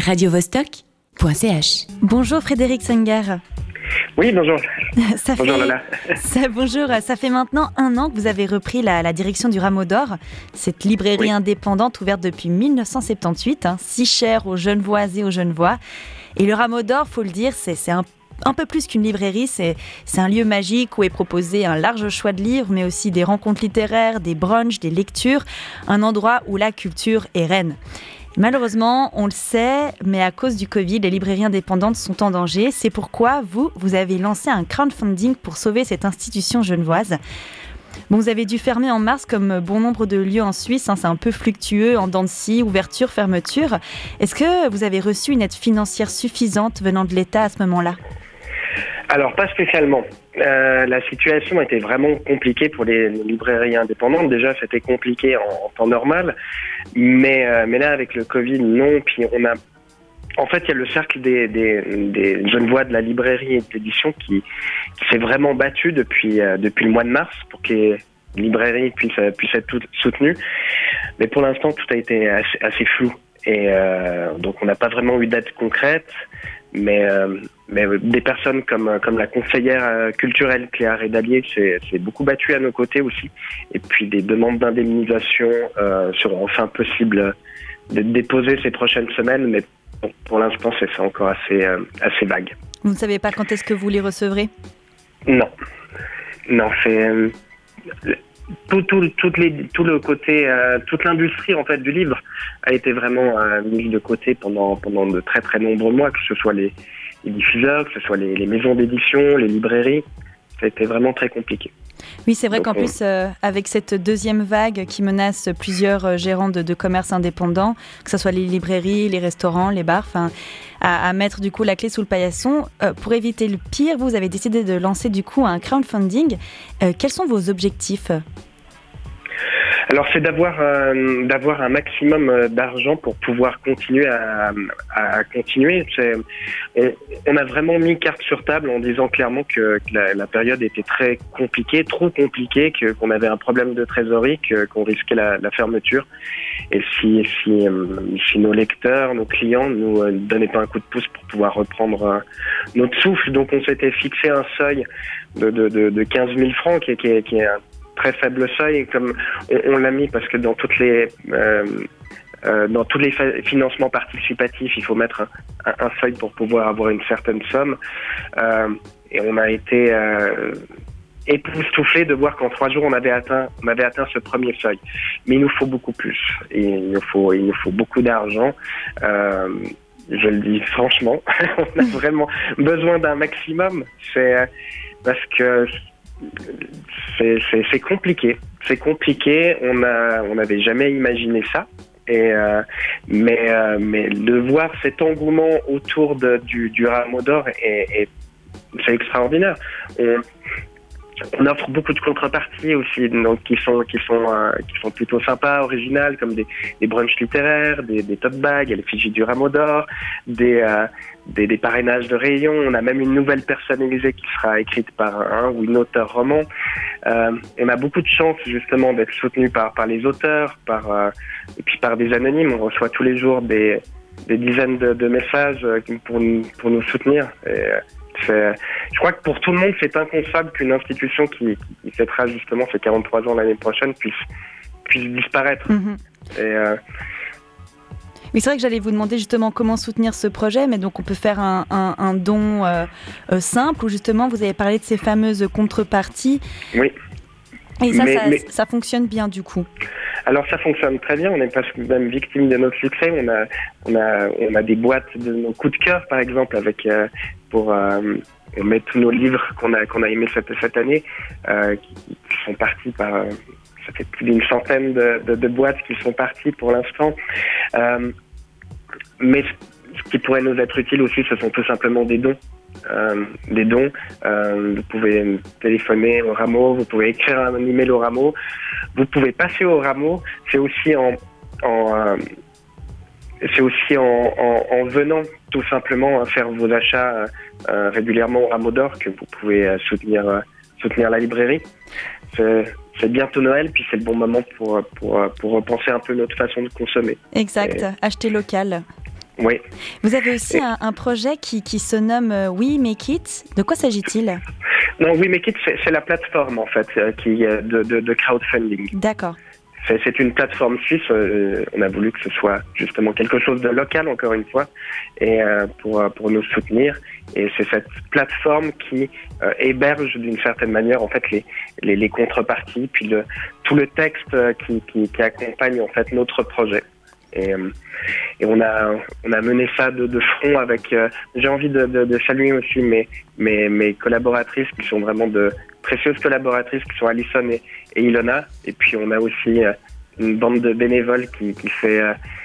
radiovostok.ch. Bonjour Frédéric Senger. Oui, bonjour. Bonjour Lola. Bonjour, ça fait maintenant 1 an que vous avez repris la direction du Rameau d'Or, cette librairie indépendante ouverte depuis 1978, si chère aux Genevoises et aux Genevois. Et le Rameau d'Or, faut le dire, c'est un peu plus qu'une librairie, c'est un lieu magique où est proposé un large choix de livres, mais aussi des rencontres littéraires, des brunchs, des lectures, un endroit où la culture est reine. Malheureusement, on le sait, mais à cause du Covid, les librairies indépendantes sont en danger. C'est pourquoi vous avez lancé un crowdfunding pour sauver cette institution genevoise. Bon, vous avez dû fermer en mars comme bon nombre de lieux en Suisse, c'est un peu fluctueux, en dents de scie, ouverture, fermeture. Est-ce que vous avez reçu une aide financière suffisante venant de l'État à ce moment-là ? Alors, pas spécialement. La situation était vraiment compliquée pour les librairies indépendantes. Déjà, c'était compliqué en temps normal. Mais là, avec le Covid, non. Puis en fait, il y a le cercle des Genevois de la librairie et de l'édition qui s'est vraiment battu depuis le mois de mars pour que les librairies puissent être toutes soutenues. Mais pour l'instant, tout a été assez flou. Et donc, on n'a pas vraiment eu d'aide concrète. Mais des personnes comme la conseillère culturelle Cléa Redalier s'est beaucoup battue à nos côtés aussi. Et puis des demandes d'indemnisation seront enfin possibles d'être déposées ces prochaines semaines, mais pour l'instant c'est encore assez vague. Vous ne savez pas quand est-ce que vous les recevrez ? Non, c'est tout le côté, toute l'industrie en fait du livre a été vraiment mise de côté pendant de très très nombreux mois, que ce soit les diffuseurs, que ce soit les maisons d'édition, les librairies. Ça a été vraiment très compliqué. Oui, c'est vrai qu'en plus, avec cette deuxième vague qui menace plusieurs gérants de commerces indépendants, que ce soit les librairies, les restaurants, les bars, à mettre du coup la clé sous le paillasson. Pour éviter le pire, vous avez décidé de lancer du coup un crowdfunding. Quels sont vos objectifs ? Alors, c'est d'avoir un maximum d'argent pour pouvoir continuer à continuer. On a vraiment mis carte sur table en disant clairement que la période était très compliquée, trop compliquée, qu'on avait un problème de trésorerie, qu'on risquait la fermeture. Et si nos lecteurs, nos clients nous donnaient pas un coup de pouce pour pouvoir reprendre notre souffle. Donc, on s'était fixé un seuil de 15 000 francs qui est un très faible seuil, comme on l'a mis parce que dans tous les financements participatifs, il faut mettre un seuil pour pouvoir avoir une certaine somme. Et on a été époustouflés de voir qu'en 3 jours on avait atteint ce premier seuil. Mais il nous faut beaucoup plus. Et il nous faut beaucoup d'argent. Je le dis franchement, on a vraiment besoin d'un maximum. C'est parce que c'est compliqué. C'est compliqué. On n'avait jamais imaginé ça. Mais de voir cet engouement autour du Rameau d'Or c'est extraordinaire. On offre beaucoup de contreparties aussi, donc qui sont plutôt sympas, originales, comme des brunchs littéraires, des tote bags, les l'effigie du Rameau d'Or, des parrainages de rayon. On a même une nouvelle personnalisée qui sera écrite par un ou une auteure roman. On a beaucoup de chance justement d'être soutenu par les auteurs, et puis par des anonymes. On reçoit tous les jours des dizaines de messages pour nous soutenir. Je crois que pour tout le monde, c'est inconcevable qu'une institution qui fêtera justement ses 43 ans l'année prochaine puisse disparaître. Mm-hmm. Oui, c'est vrai que j'allais vous demander justement comment soutenir ce projet, mais donc on peut faire un don simple, où justement vous avez parlé de ces fameuses contreparties. Oui. Et ça fonctionne bien du coup. Alors ça fonctionne très bien, on est presque même victime de notre succès. On a des boîtes de nos coups de cœur par exemple on met tous nos livres qu'on a aimés cette année qui sont partis ça fait plus d'1 centaine de boîtes qui sont parties pour l'instant. Mais ce qui pourrait nous être utile aussi, ce sont tout simplement des dons. Vous pouvez téléphoner au Rameau, vous pouvez écrire un email au Rameau, vous pouvez passer au Rameau. C'est aussi en venant tout simplement faire vos achats régulièrement au Rameau d'Or que vous pouvez soutenir la librairie. C'est bientôt Noël, puis c'est le bon moment pour repenser un peu notre façon de consommer. Exact, acheter local. Oui. Vous avez aussi un projet qui se nomme We Make It. De quoi s'agit-il ? Non, We Make It, c'est la plateforme en fait de crowdfunding. D'accord. C'est une plateforme suisse. On a voulu que ce soit justement quelque chose de local, encore une fois, et pour nous soutenir. Et c'est cette plateforme qui héberge d'une certaine manière en fait les contreparties, puis tout le texte qui accompagne en fait notre projet. Et on a mené ça de front avec. J'ai envie de saluer aussi mes collaboratrices qui sont vraiment de précieuses collaboratrices, qui sont Alison et Ilona. Et puis on a aussi une bande de bénévoles qui fait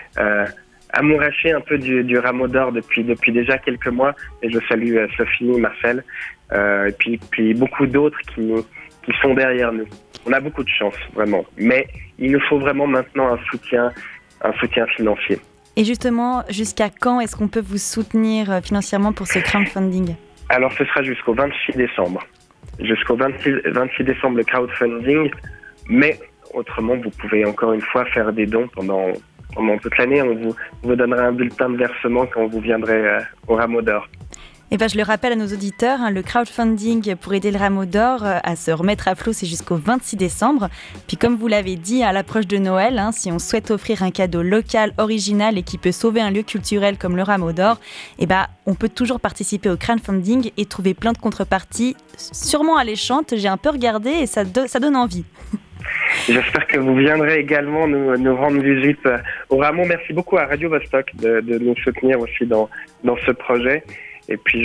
amouracher un peu du Rameau d'Or depuis déjà quelques mois. Et je salue Sophie, Marcel, et puis beaucoup d'autres qui sont derrière nous. On a beaucoup de chance, vraiment. Mais il nous faut vraiment maintenant un soutien financier. Et justement, jusqu'à quand est-ce qu'on peut vous soutenir financièrement pour ce crowdfunding ? Alors, ce sera jusqu'au 26 décembre. Jusqu'au 26 décembre, le crowdfunding. Mais autrement, vous pouvez encore une fois faire des dons pendant toute l'année. On vous donnera un bulletin de versement quand vous viendrez au Rameau d'Or. Et je le rappelle à nos auditeurs, le crowdfunding pour aider le Rameau d'Or à se remettre à flot, c'est jusqu'au 26 décembre. Puis comme vous l'avez dit, à l'approche de Noël, si on souhaite offrir un cadeau local, original et qui peut sauver un lieu culturel comme le Rameau d'Or, on peut toujours participer au crowdfunding et trouver plein de contreparties, sûrement alléchantes. J'ai un peu regardé et ça donne envie. J'espère que vous viendrez également nous rendre visite au Rameau. Merci beaucoup à Radio Vostok de nous soutenir aussi dans ce projet. Et puis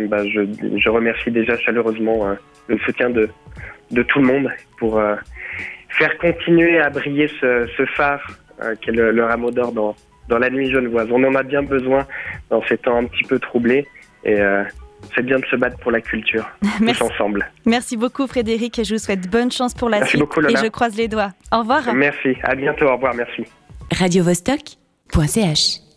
je remercie déjà chaleureusement le soutien de tout le monde pour faire continuer à briller ce phare qu'est le Rameau d'Or dans la nuit genevoise. On en a bien besoin dans ces temps un petit peu troublés et c'est bien de se battre pour la culture, tous ensemble. Merci beaucoup Frédéric et je vous souhaite bonne chance pour la suite. Beaucoup, Lola. Et je croise les doigts. Au revoir. Merci, à bientôt, au revoir, merci. radiovostok.ch